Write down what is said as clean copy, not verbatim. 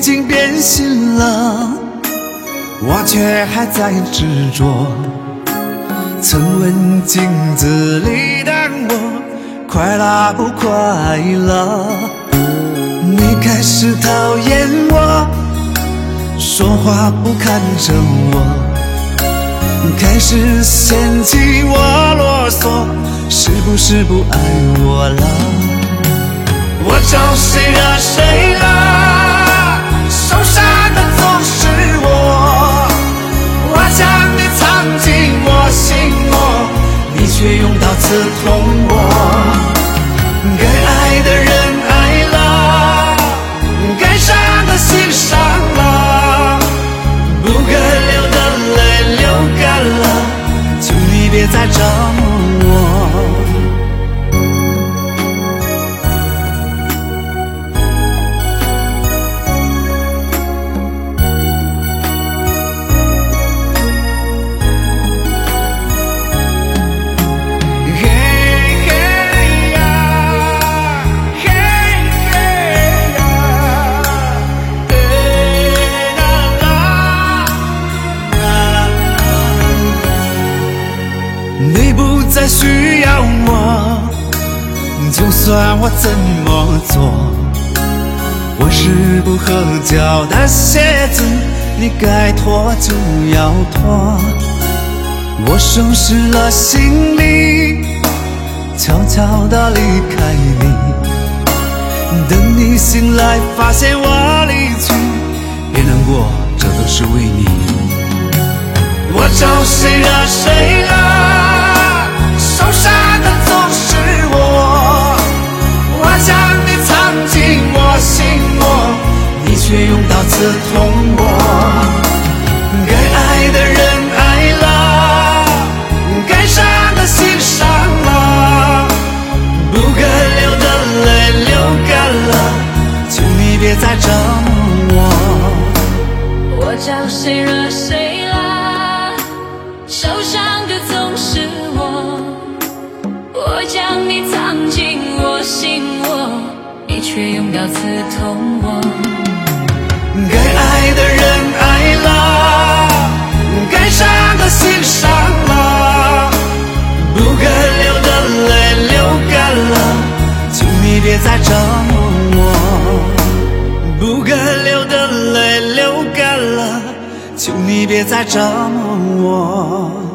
经变心了，我却还在执着。曾问镜子里的我，快乐不快乐？你开始讨厌我，说话不看着我，开始嫌弃我啰嗦，是不是不爱我了？我找谁惹谁了？受伤的总是我，我将你藏进我心窝，你却用刀刺痛我。该爱的人爱了，该伤的心伤了，不该流的泪流干了，求你别再折磨我。你不再需要我，就算我怎么做，我是不合脚的鞋子，你该脱就要脱。我收拾了行李，悄悄地离开你，等你醒来发现我离去，别难过，这都是为你。我找谁惹谁了？受伤的总是我，我将你藏进我心窝，你却用刀刺痛我。该爱的人爱了，该伤的心伤了，不该流的泪流干了，求你别再折磨我。 我找谁惹谁了？受伤的总是我，我将你藏进我心窝，你却用刀刺痛我。 该爱的人爱了，该伤的心伤了，不该流的泪流干了，求你别再折磨我。不该流的泪流干了，求你别再折磨我。